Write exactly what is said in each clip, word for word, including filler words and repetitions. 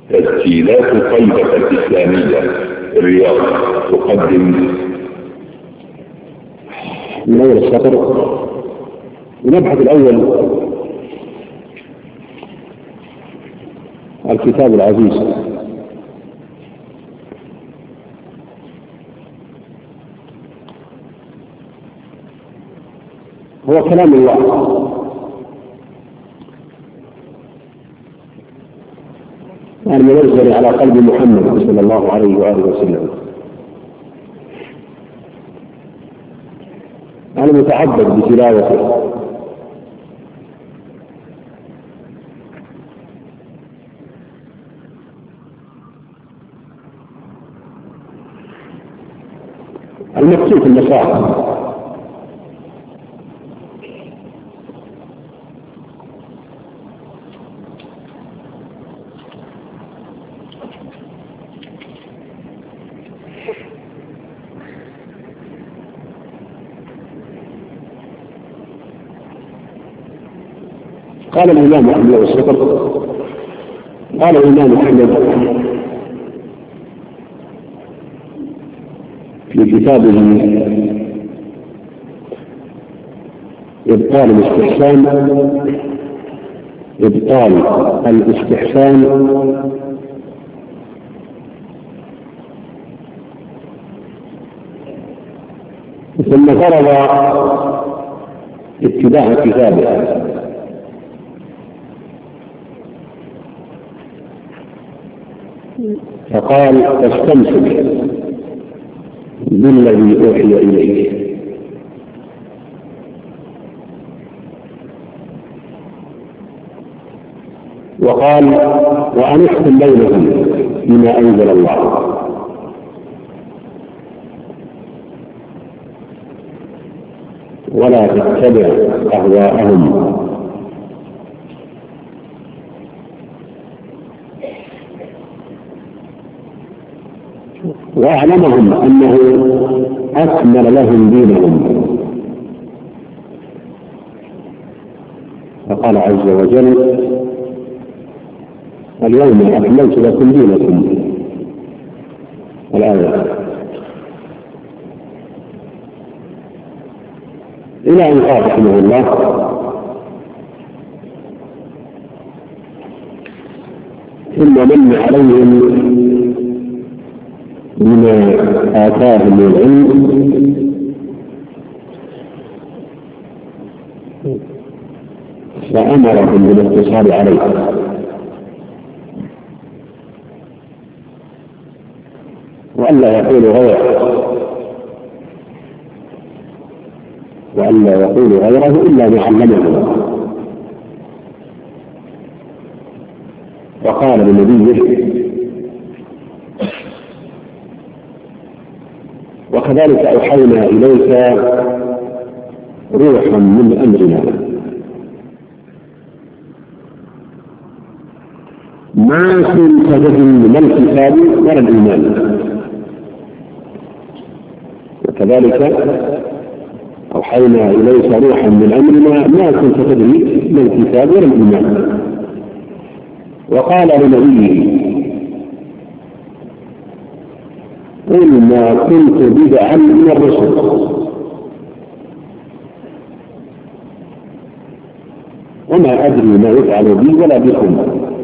تسجيلات طيبة الإسلامية الرياض تقدم من أول السطر. المبحث الأول الكتاب العزيز، هو كلام الله المنزل على قلب محمد صلى الله عليه وآله وسلم، المتعبد بتلاوته، المكتوب في المصاحف، قال الإمام أحمد والسطر. قال الإمام أحمد في كتابه إبطال الاستحسان إبطال الاستحسان ثم فرض اتباع كتابه، فقال فاستمسك بالذي أوحي إليك. وقال وأن احكم بينهم بما أنزل الله، ولا تتبع أهواءهم وأعلمهم أنه أكمل لهم دينهم. فقال عز وجل اليوم أكملت لكم دينكم، الآية، إلى أن قال رحمه الله ثم من عليهم بما آتاهم العلم فأمرهم بالاقتصار عليه، وألا يقولوا غيره وألا يقولوا غيره إلا ما علمه. وقال لنبيه وكذلك أوحينا إليك روحا من أمرنا ما كنت تدري من الكتاب ولا الإيمان. وكذلك أوحينا إليك روحا من أمرنا ما كنت تدري من الكتاب ولا الإيمان. وقال لنبيه قل ما كنت بدعا من الرسل وما أدري ما يفعل بي ولا بكم.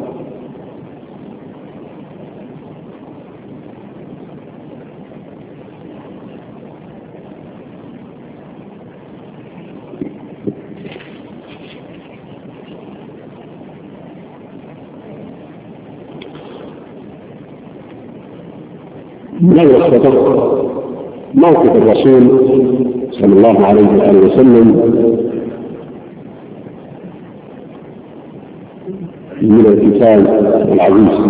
من الصدق موقف الرسول صلى الله عليه وآله وسلم من الكتاب العزيز.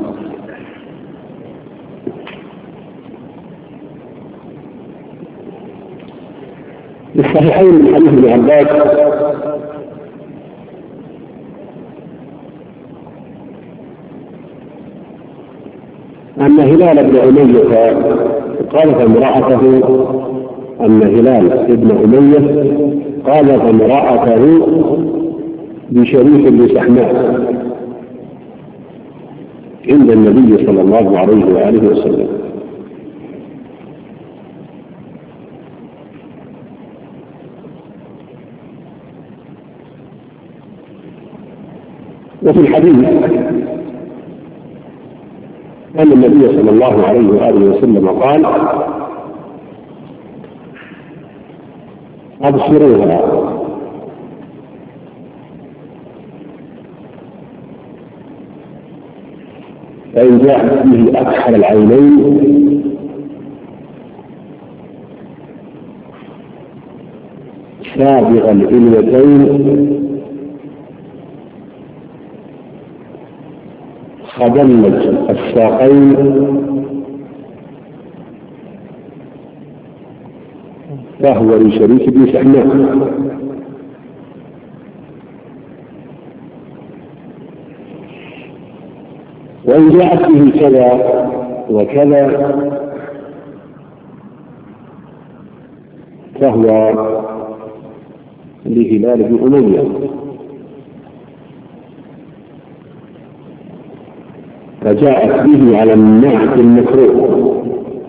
في الصحيحين من حديث ابن عباس أن هلال بن أمية قالت امرأته أن هلال بن أمية قالت امرأته بشريك بن سحماء عند النبي صلى الله عليه وآله وسلم. وفي الحديث أن النبي صلى الله عليه وآله وسلم قال: أبصروها فإن جاءت به أكحل العينين سابغ الإليتين خدلج الساقين فهو لشريك بن سحنان. وإن جاءت به كذا وكذا فهو لهلال بن أمية. فجاءت به على النعت المكروه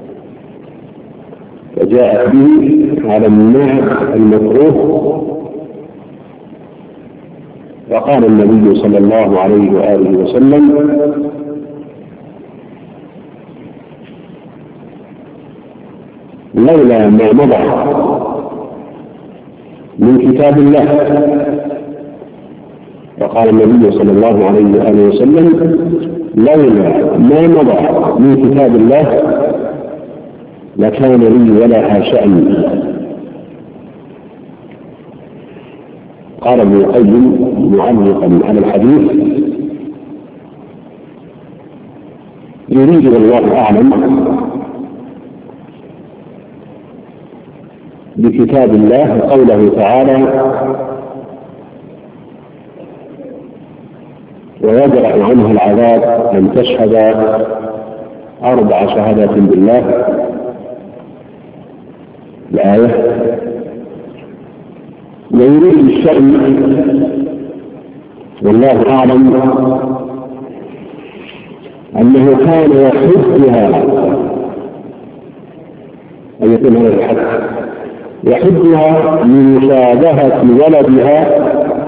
فجاءت به على النعت المكروه فقال النبي صلى الله عليه وآله وسلم: لولا ما مضى من كتاب الله. فقال النبي صلى الله عليه وآله وسلم: لولا ما مضى من كتاب الله لكان لي ولها شأن. قال ابن القيم معلقا على الحديث: يريد والله أعلم بكتاب الله قوله تعالى: ويدرأ عنها العذاب أن تشهد أربع شهادات بالله. الآية. ويريد الشأن والله أعلم أنه كان يحبها، أن يكون هذا الحد يحبها من مشابهة ولدها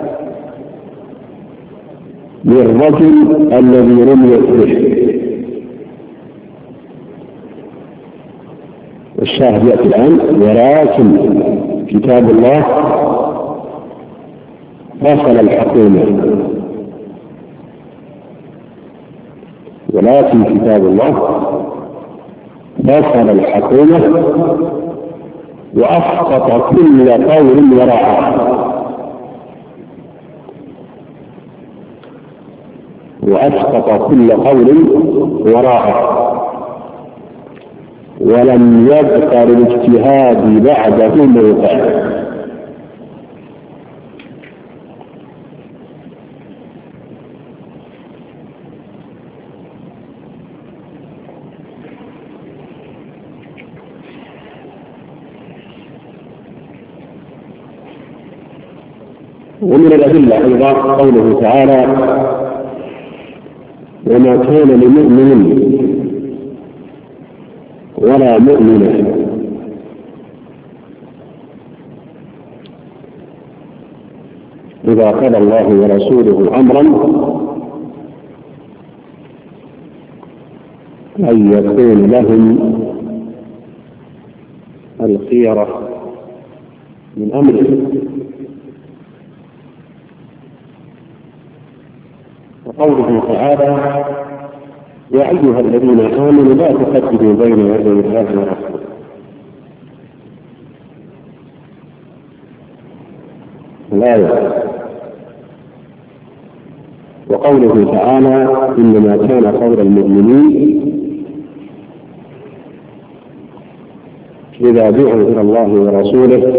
للرجل الذي رميت به. والشاهد يأتي الآن: ولكن كتاب الله فصل الحكومة. ولكن كتاب الله فصل الحكومة وأسقط كل قول وراءه وأسقط كل قول وراءه ولم يبق للاجتهاد بعده موقع. ومن الأدلة أيضا قوله تعالى: وما كان لمؤمن ولا مؤمنة إذا قضى الله ورسوله أمرا أن يكون لهم الخيرة من أمره. وقوله تعالى: يا أيها الذين آمنوا لا تقدموا بين يدي الله ورسوله. الآية. وقوله تعالى: إنما كان قول المؤمنين إذا دعوا إلى الله ورسوله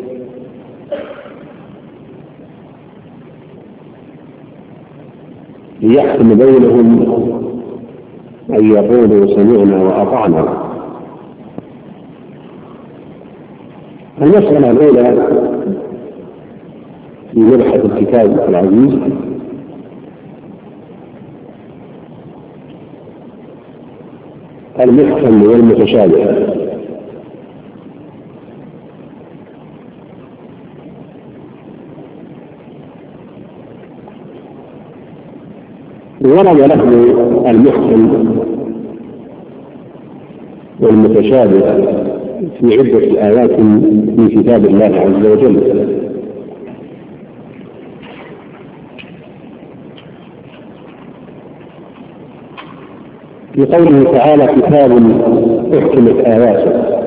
ليحكم بينهم أن يقولوا سمعنا وأطعنا. المسألة الأولى في مبحث الكتاب العزيز المحكم والمتشابه. ورد لفظ المحكم والمتشابه في عدة آيات من كتاب الله عز وجل، في قوله تعالى: كتاب أحكمت آياته،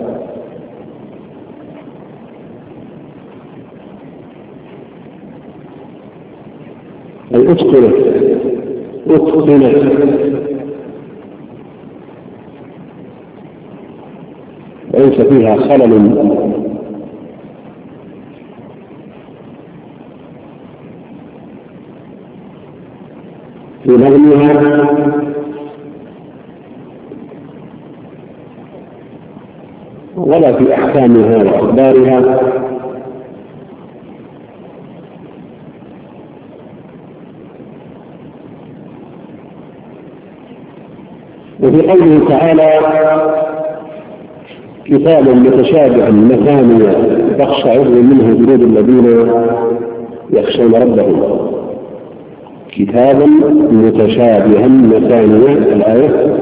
أي أتقنت أتقنت ليس فيها خلل في نظمها ولا في أحكامها وأخبارها، وفي قوله تعالى: كتاب متشابه مثانية تقشعر منه جلود الذين يخشون ربهم. كتابا متشابها مثانية الآية،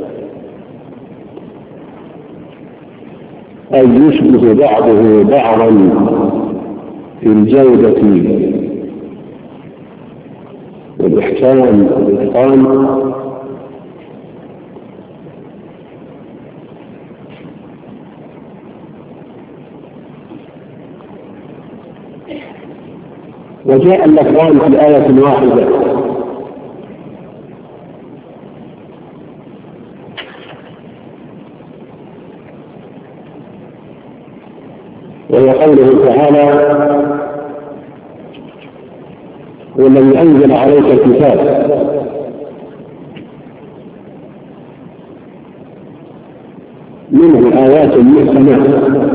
أي يشبه بعضه بعضا في الجودة والإحسان والإتقان، وجاء اللفظان في آية واحدة، وهي قوله تعالى: هو الذي أنزل عليك الكتاب منه آيات محكمات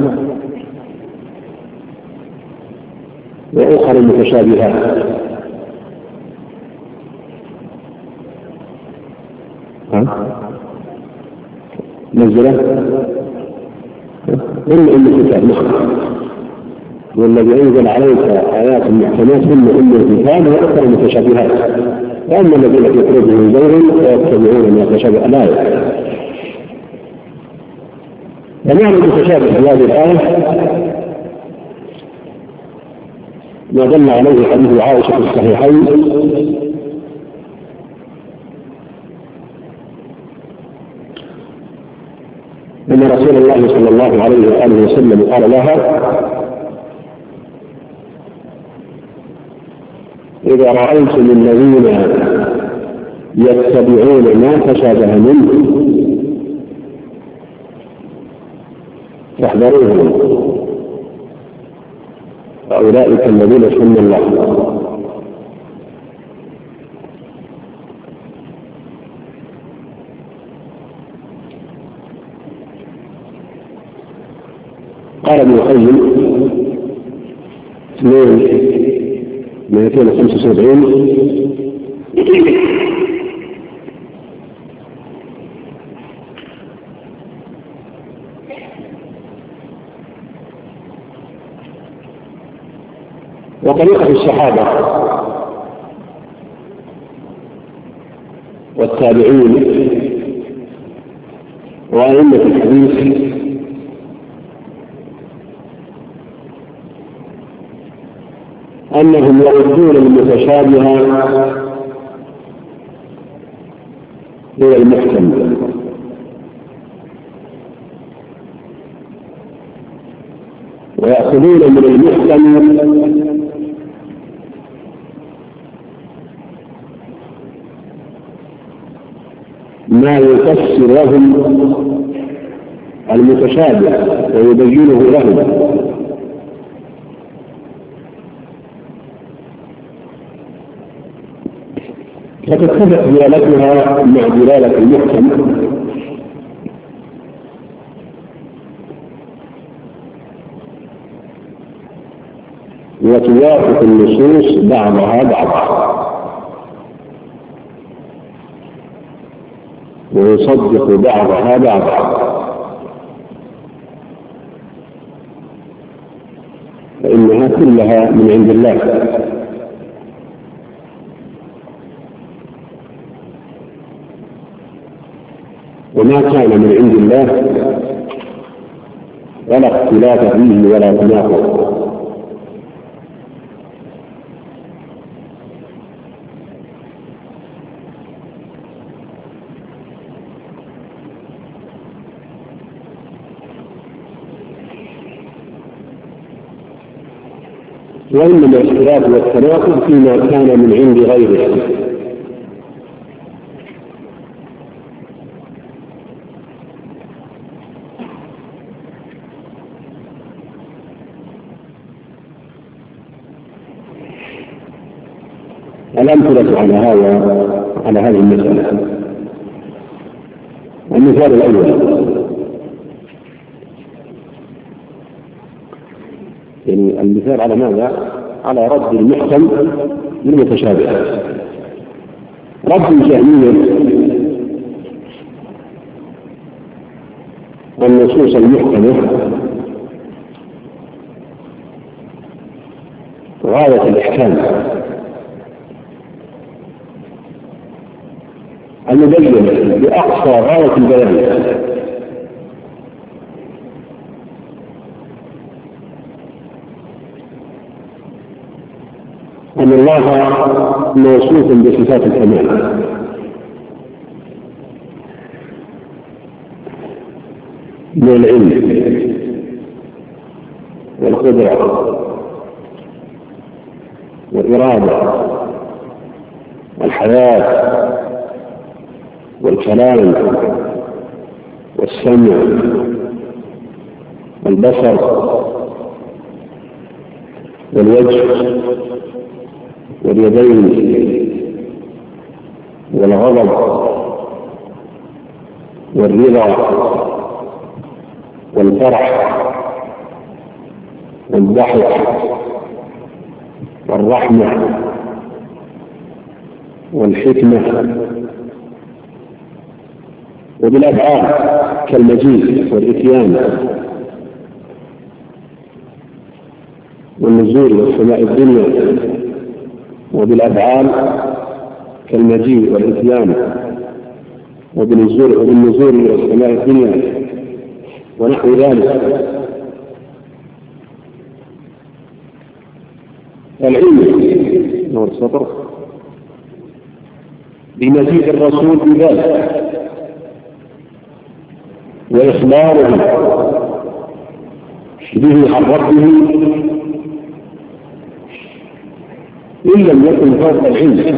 وأخرى متشابهات. نزله إن الكتاب والذي أنزل عليك آيات محكمات ثم إن الكتاب وأخرى متشابهات، وأما الذين في قلوبهم زيغ فيتبعون ما تشابه الآية. فمعنى المتشابه في هذه الآية ما دل عليه حديث عائشة في الصحيحين أن رسول الله صلى الله عليه وآله وسلم قال لها: إذا رأيتم الذين يتبعون ما تشابه منه فاحذروهم، فأولئك الذين سمى الله. قال ابن القيم مئتين وخمسة وسبعين: وطريقة الصحابة والتابعين وأئمة الحديث أنهم يردون المتشابه إلى المحكم، ويأخذون من المحكم ما يفسر لهم المتشابه ويبينه لهم، فتتفق دلالتها مع دلالة المحكم، وتوافق النصوص بعضها بعضا. ويصدق بعضها بعضا، فإنها كلها من عند الله. وما كان من عند الله ولا اختلاف فيه ولا تناقض. وإنما الاختلاف والتناقض فيما كان من عند غيره. الأمثلة على هذا على هذه المسألة: المثال الأول، يعني المثال على ماذا؟ على رد المحكم للمتشابهات. رد الجهمية النصوص المحكمة غاية الإحكام المبينة بأقصى غاية البيان، أن الله موصوف بصفات الكمال، من العلم والقدرة والإرادة والحياة والكلام والسمع والبصر والوجه واليدين والغضب والرضا والفرح والضحك والرحمة والحكمة، وبالأفعال كالمجيء والإتيان والنزول والسماء الدنيا، وبالأفعال كالمجيء والإتيان وبالنزول وبالنزول إلى السماء الدنيا ونحو ذلك. العلم نور السطر بمجيء الرسول بذلك وإخباره به عن ربه إن لم يكن فوق العلم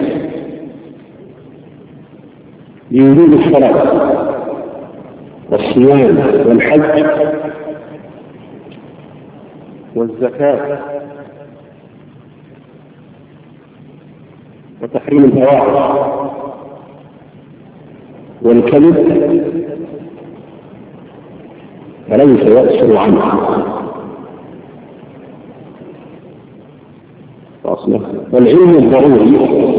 بوجود الصلاة والصيام والحج والزكاة وتحريم الفواحش والكذب، فليس يقصر عنه أصلا. والعلم الضروري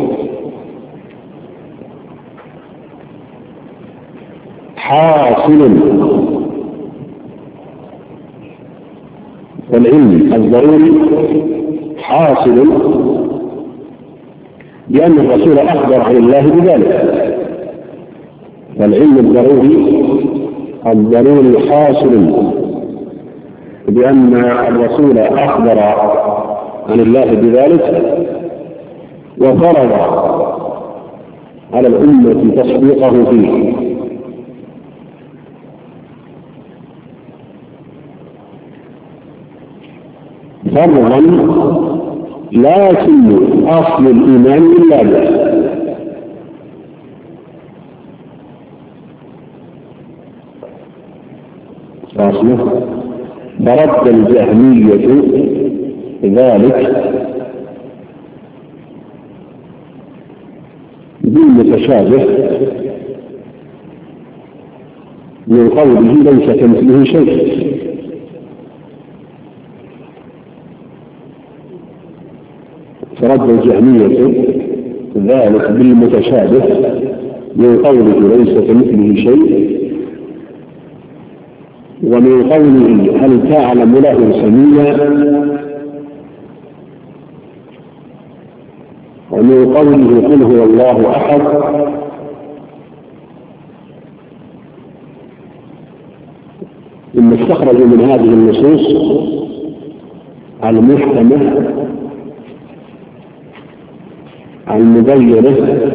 حاصل، والعلم الضروري حاصل لأن الرسول أخبر عن الله بذلك. فالعلم الضروري الضروري حاصل بأن الرسول أخبر عن الله بذلك وفرض على الأمة تصديقه فيه. فرضا لا يتم أصل الإيمان إلا به. أصله فرد الجهمية ذلك بالمتشابه من قوله ليس كمثله شيء، فرد الجهمية ذلك بالمتشابه من قوله ليس كمثله شيء، ومن قوله هل تعلم له سميا، ومن قوله قل هو الله أحد، ثم استخرجوا من هذه النصوص المحكمة المبينة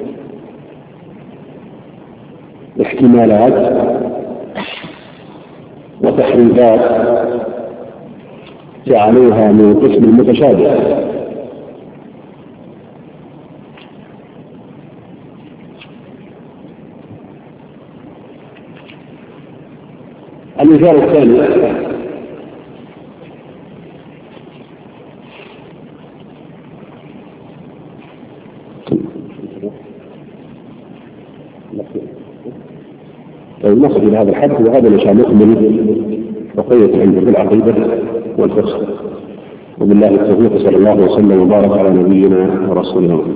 احتمالات وتحريفات جعلوها من قسم المتشابه. المثال الثاني نصل إلى هذا الحد، وهذا نشاء نكمل بقية عنده في العقيدة والفقه. وبالله التوفيق، صلى الله وسلم وبارك على نبينا ورسولنا محمد.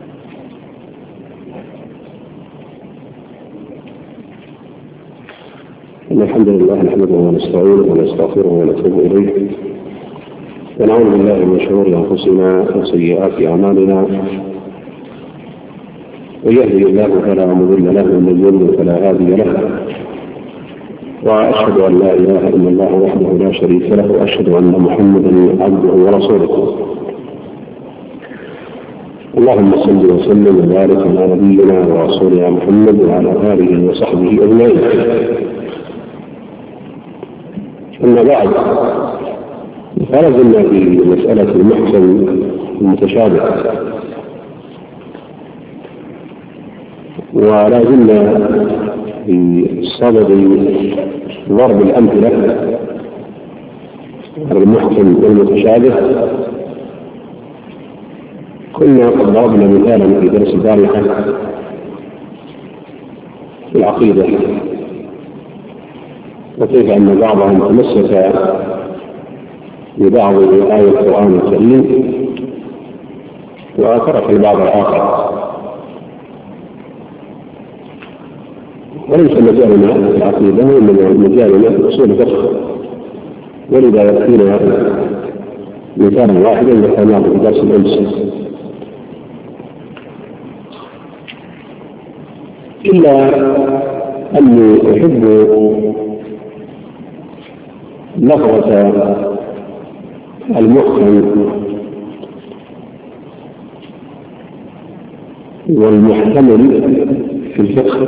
إن الحمد لله نحمده ونستعينه ونستغفره ونتوب إليه، ونعوذ بالله من شرور أنفسنا وسيئات أعمالنا، ويهدي الله فلا مضل له ومن يضلل فلا هادي له، وأشهد أن لا إله إلا الله وحده لا شريك له، وأشهد أن محمدا عبده ورسوله. اللهم صل وسلم وبارك على نبينا ورسولنا محمد وعلى آله وصحبه أجمعين. أما بعد، فلازلنا في مسألة المحكم المتشابه، ولا زلنا في صدد ضرب الأمثلة على المحكم والمتشابه. كنا قد ضربنا مثالا في درس البارحة في العقيدة، وكيف أن بعضهم تمسك ببعض آية القرآن الكريم وترك البعض الآخر، وليس مجالنا في العقيدة، إنما مجالنا في أصول الفقه، ولذا يكفينا مثالا واحدا ذكرناه في درس الأمس. إلا أني أحب لفظة المحكم والمحتمل في الفقه.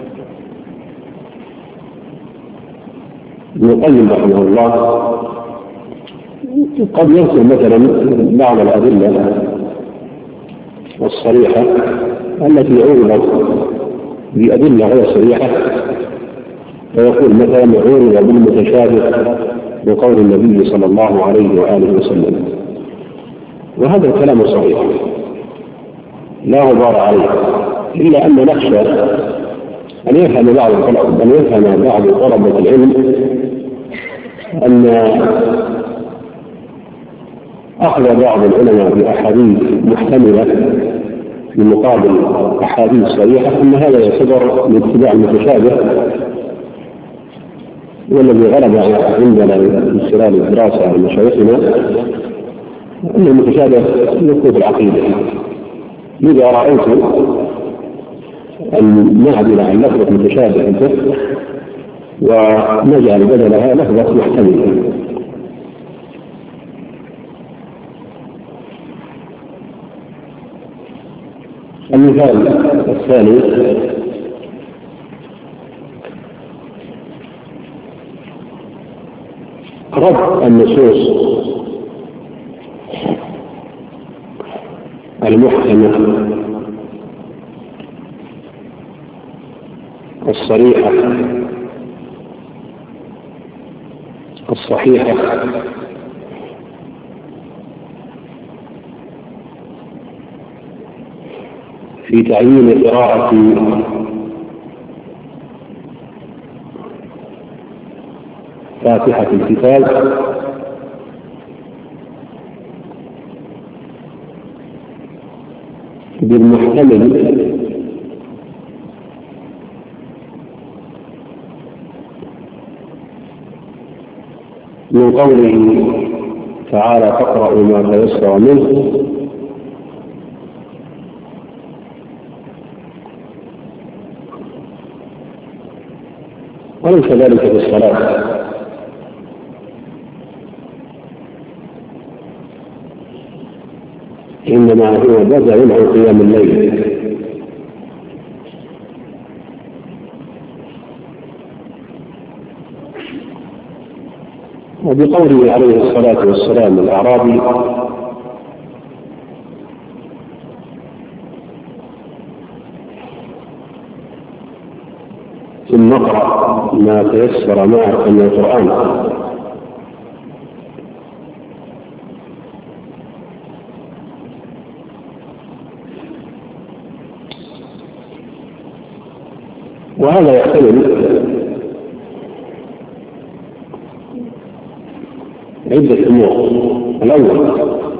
ابن القيم رحمه الله قد يذكر مثلا بعض الأدلة الصريحة التي عرضت بأدلة غير صريحة، فيقول مثلا عرض بالمتشابه بقول النبي صلى الله عليه وآله وسلم، وهذا الكلام صحيح لا غبار عليه، إلا أن نخشى أن يفهم بعض أن يفهم بعض طلبة العلم أن أخذ بعض العلماء بأحاديث محتملة في مقابل أحاديث صريحة أن هذا يعتبر من اتباع المتشابه، والذي غلب عندنا من خلال الدراسة على مشايخنا أن المتشابه يكون في العقيدة. إذا رأيت أن نعدل عن لفظة متشابه الفقه ونجعل بدلها لفظة محتملة. المثال الثاني رد النصوص المحكمة الصريحة الصحيحة في تعيين قراءة فاتحة الكتاب بالمحتمل من قوله تعالى فاقرأوا ما تيسر منه وليس ذلك في الصلاة، إنما هو بدل عن قيام الليل. وبقوله عليه الصلاة والسلام الأعرابي ثم اقرأ ما تيسر معك من القرآن، وهذا يحتمل عدة أمور. الأول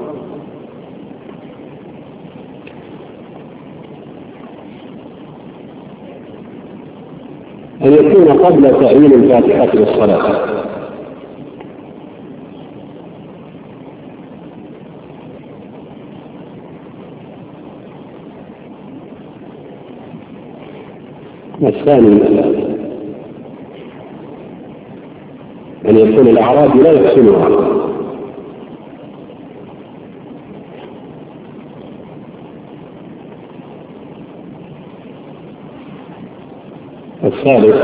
أن يكون قبل تعيين الفاتحة للصلاة، الثاني أن يكون الأعرابي لا يحسنها، الثالث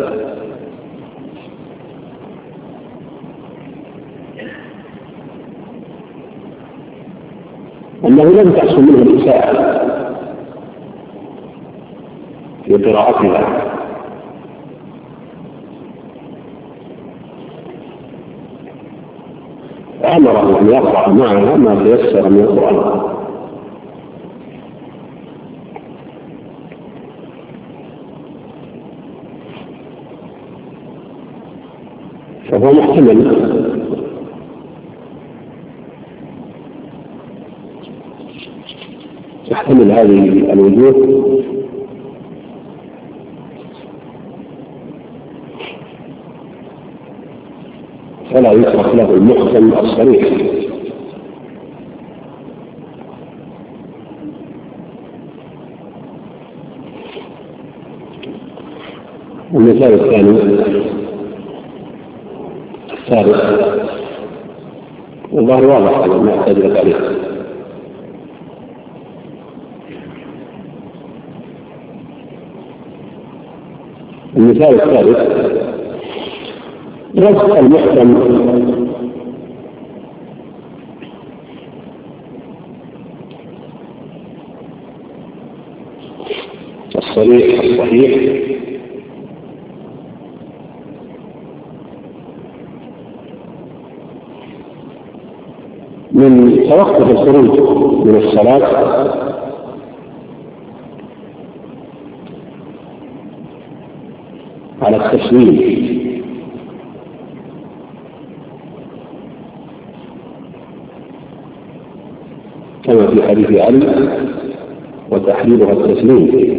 أنه لم تحصل منه الإساءة في قراءتها، أمره أن يقرأ معها ما تيسر من القرآن. فهو محتمل يحتمل هذه الوجوه، فلا يترك له المحكم الصريح. المثال الثاني الثالث والله واضح هذا ما يحتاج إلى تعريف. المثال الثالث رفع المحكم الصريح الصحيح من توقف الخروج من الصلاة على التسليم، كما في حديث علي وتحليلها التسليم.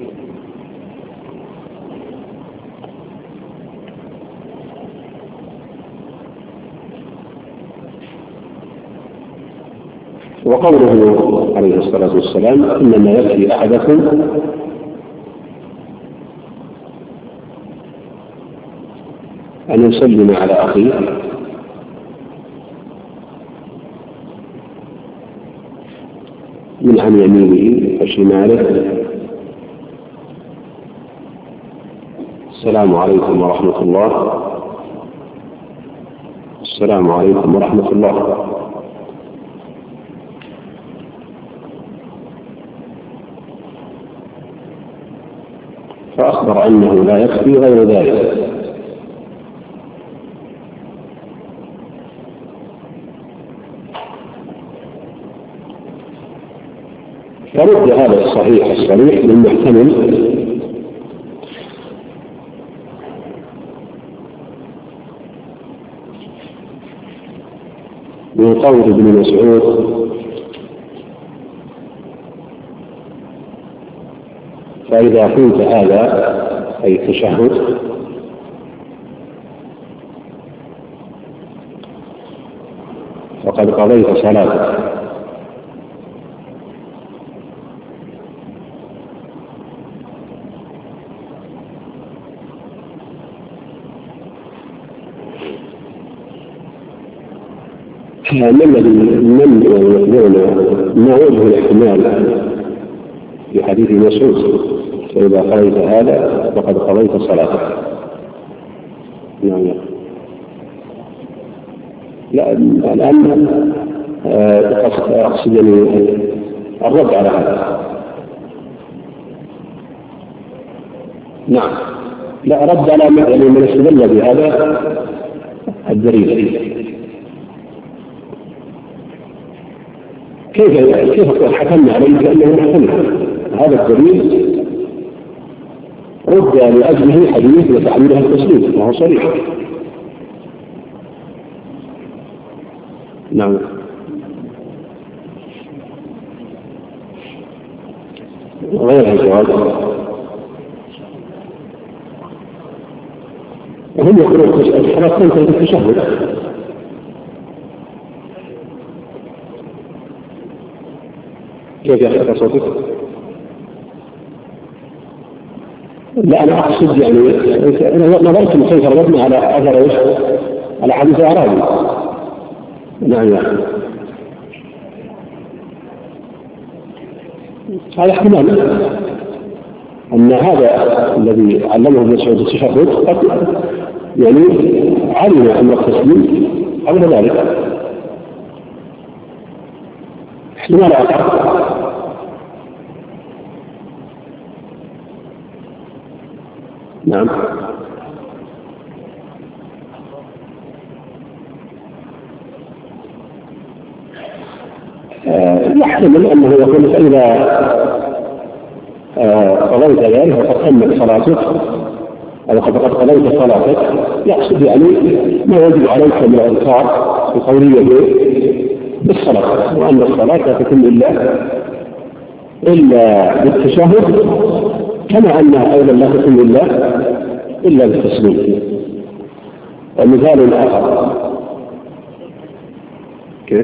وقوله عليه الصلاة والسلام إنما يكفي أحدكم أن يسلم على أخيه من عن يمينه وشماله السلام عليكم ورحمة الله، السلام عليكم ورحمة الله. فأخبر أنه لا يكفي غير ذلك. فرد هذا الصحيح الصريح للمحتمل من قول ابن مسعود فإذا قلت هذا أي التشهد وقد قضيت صلاتك. من الذي من يقولون ما وجه الاحتمال في حديث مسعود فإذا قضيت هذا فقد قضيت صلاتك؟ نعم. لا الآن أقصد الرد على هذا. نعم لا رد على يعني من استدل بهذا الدليل. كيف كيف حكمنا عليه بأنه محتمل؟ هذا الدليل رد لأجله حديث وتعبيرها التسليم وهو صريح. نعم غير الجواب. هم يقولون الصلاة تنتهي بالتشهد. كيف يحدث صوتك؟ لا أنا أقصد يعني أنا نظرت من كيف ردنا على أثر إيش؟ على حديث أعرابي. نعم يعني. هذا احتمال أن هذا الذي علمه ابن مسعود التشهد قد يعني علم أن التسليم قبل ذلك احتمال آخر. نعم يحتمل أنه يقول فإذا قضيت ذلك وقد تمت صلاتك أو قد قضيت صلاتك يقصد يعني ما يجب عليك من الأذكار القولية بالصلاة، وأن الصلاة لا تتم إلا إلا بالتشهد كما أنها أيضا لا تتم إلا إلا بالتسليم. ومثال آخر كيف؟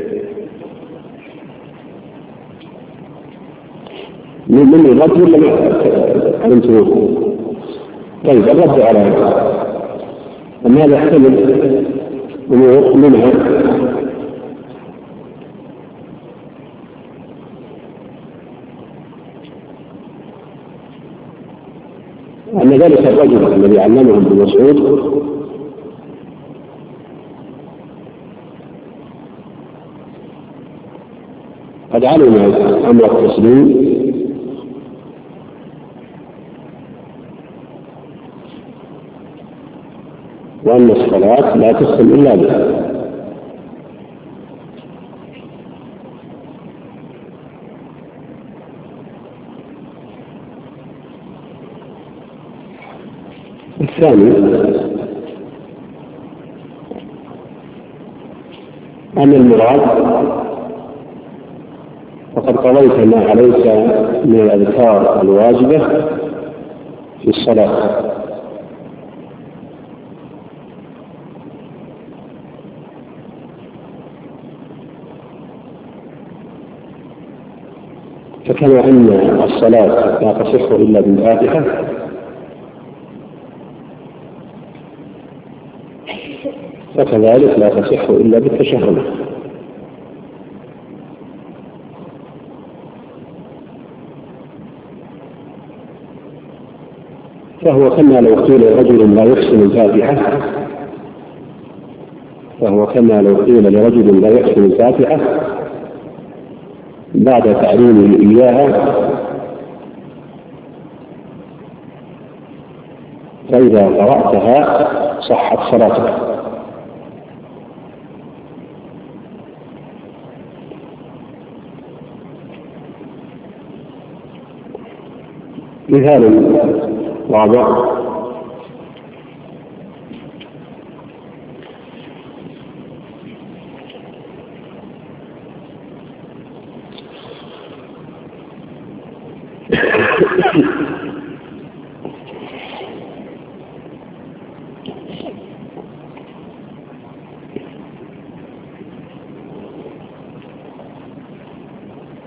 من من الرد ولا علمتموه؟ طيب الرد على هذا أن هذا يحتمل أمور منها أن ذلك الرجل الذي علمه ابن مسعود قد علم أمر التسليم وأن الصلاة لا تسلم إلا به. الثاني أن المراد وقد قضيت ما عليك من الأذكار الواجبة في الصلاة، فكما أن الصلاة لا تصح إلا بالفاتحة فكذلك لا تصح إلا بالتشهد. فهو كما لو قيل لرجل لا يحسن الفاتحة فهو كما لو قيل لرجل لا يحسن الفاتحة بعد تعليمه إياها فإذا قرأتها صحت صلاتك. مثال رابع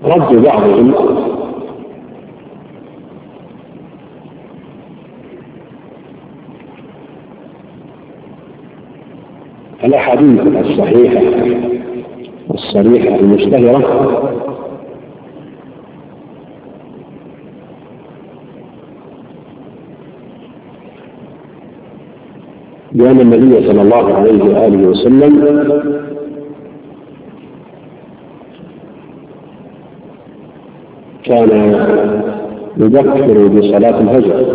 رد بعضهم الأحاديث الصحيحة الصريحة المشتهرة بأن النبي صلى الله عليه وآله وسلم كان يذكر بصلاة الفجر،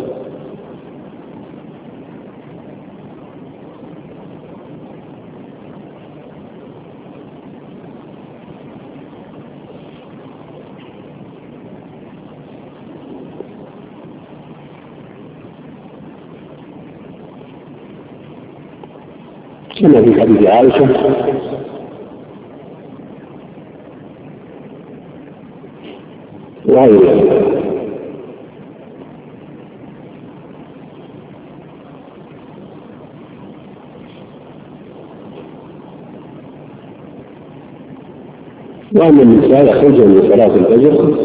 كما في حديث عائشة وغيرها. وأن النساء يخرجن من صلاة الفجر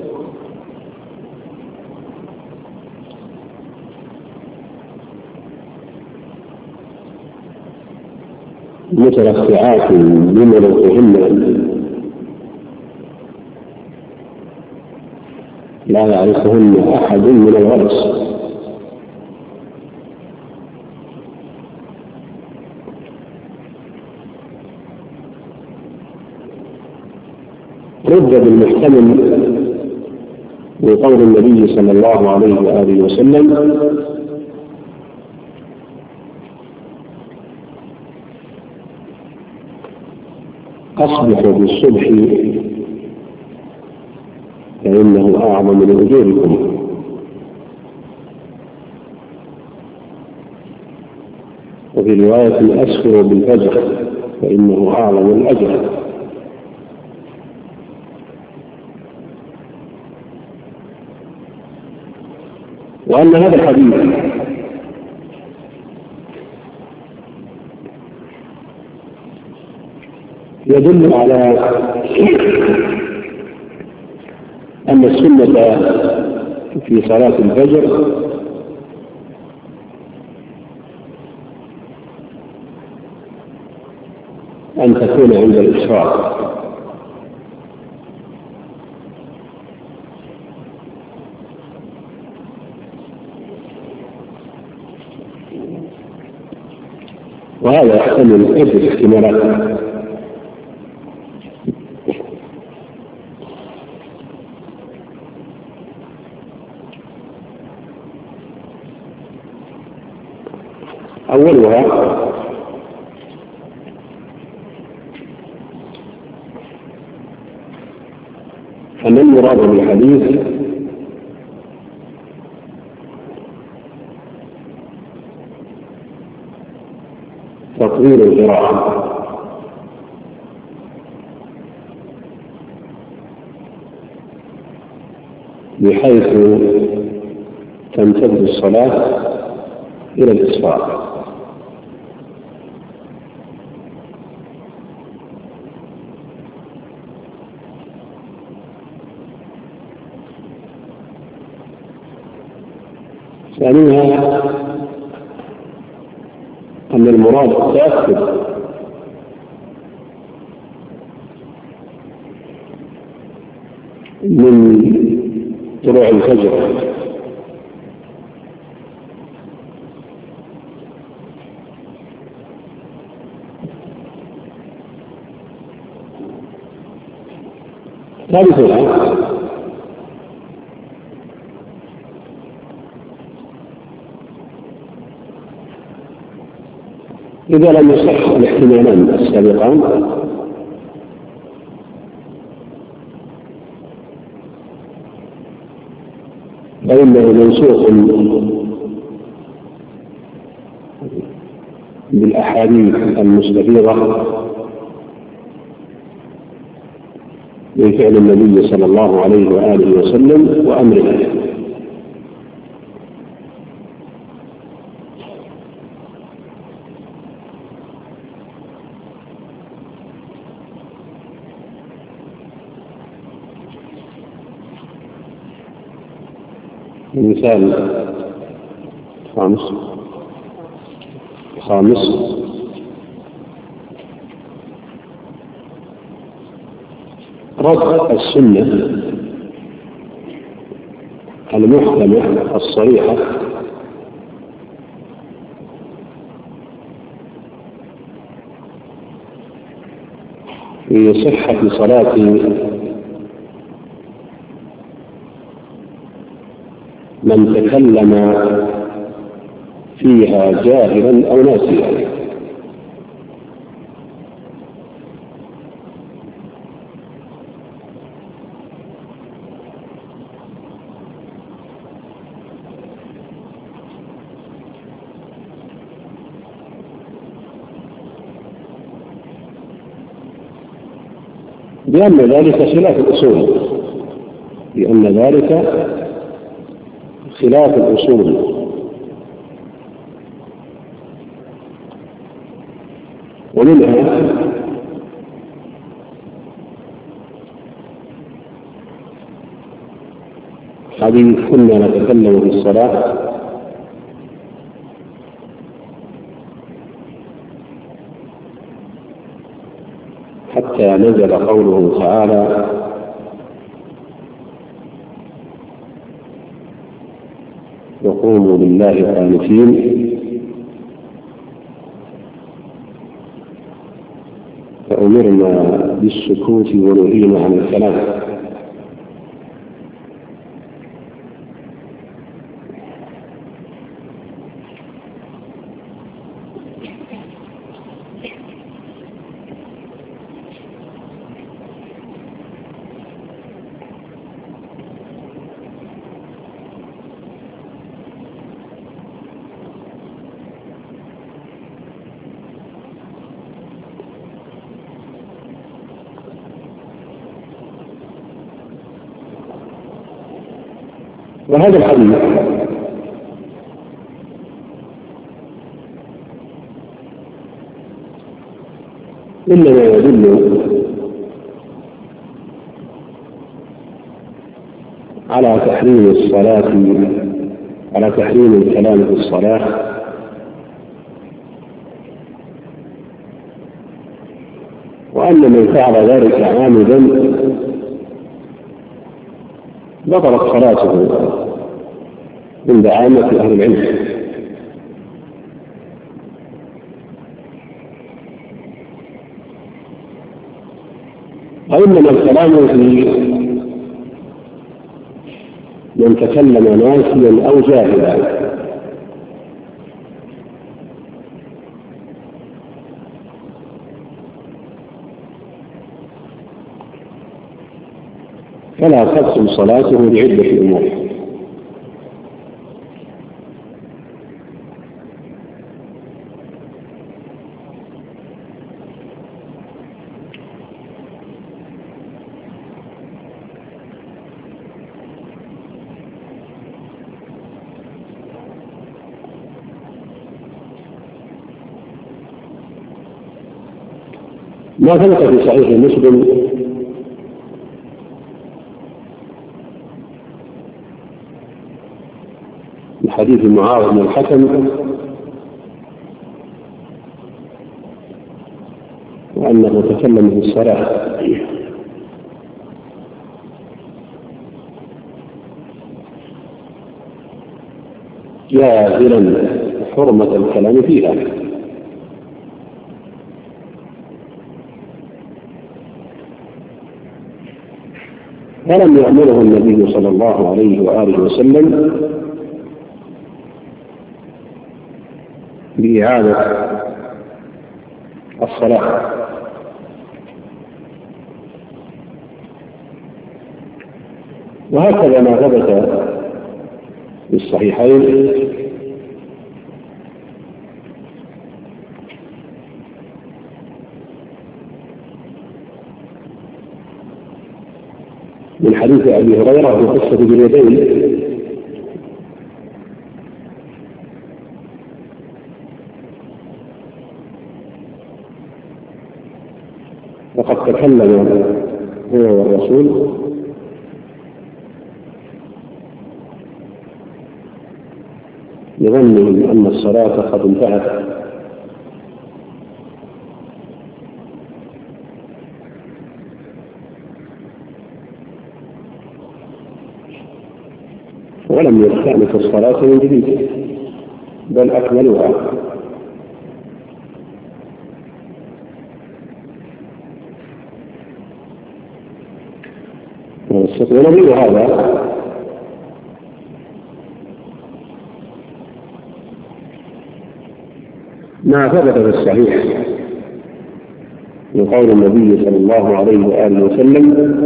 مترفعات بملوكهن لا يعرفهن أحد من الغرس، رد بالمحتمل بقول النبي صلى الله عليه وآله وسلم أصبحوا بالصبح فإنه أعظم من أجوركم، وفي رواية أسفروا بالفجر فإنه أعظم الأجر. وأن هذا الحديث يدل على أن السنة في صلاة الفجر أن تكون عند الإسراء، وهذا يحتمل عدة احتمالات. أولها أن المراد بالحديث تطويل القراءة، بحيث تمتد الصلاة إلى الإسفار. ثانيها أن المراد التأكد من طلوع الفجر ثالثها إذا لم يصح الاحتمالان السابقان فإنه منسوخ بالأحاديث المستفيضة من فعل النبي صلى الله عليه وآله وسلم وأمره. المثال خامس خامس رد السنة المحكمة الصريحة في صحة صلاة من تكلم فيها جاهلا أو ناسيا. لأن ذلك خلاف الأصول لأن ذلك خلاف الأصول ومنها حديث كنا نتكلم في الصلاة حتى نزل قوله تعالى وقوموا لله قانتين فأمرنا بالسكوت ونهينا عن الكلام. وهذا الحديث إنما يدل على تحريم الصلاة على تحريم الكلام في الصلاة وأن من فعل ذلك عامدا بطلت صلاته عند عامة أهل العلم. وإنما الكلام في من تكلم ناسيا أو جاهلا فلا تبطل صلاته لعدة أمور. ما ثبت في صحيح مسلم من حديث معاذ بن الحكم وأنه تكلم في الصلاة جاهلا حرمة الكلام فيها. فلم يأمره النبي صلى الله عليه وآله وسلم بإعادة الصلاة. وهكذا ما ثبت في الصحيحين من حديث أبي هريرة في قصة باليدين وقد تكلم هو والرسول لظنهم أن الصلاة قد انتهت. ولم يستأنف الصلاة من جديد بل أكملوها. ونظير هذا ما ثبت في الصحيح من قول النبي صلى الله عليه وآله وسلم: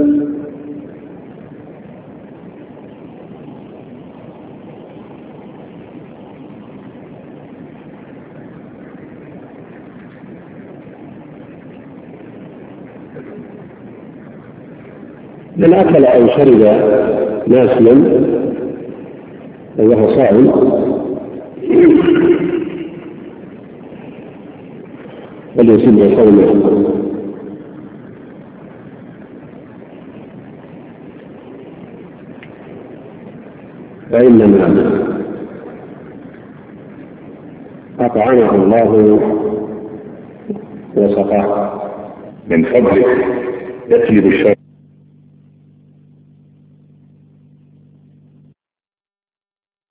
من أكل أو شرب ناسيا وهو صائم فليتم صومه، فإنما أطعمه الله وسقاه. من فضلك يطلب الشر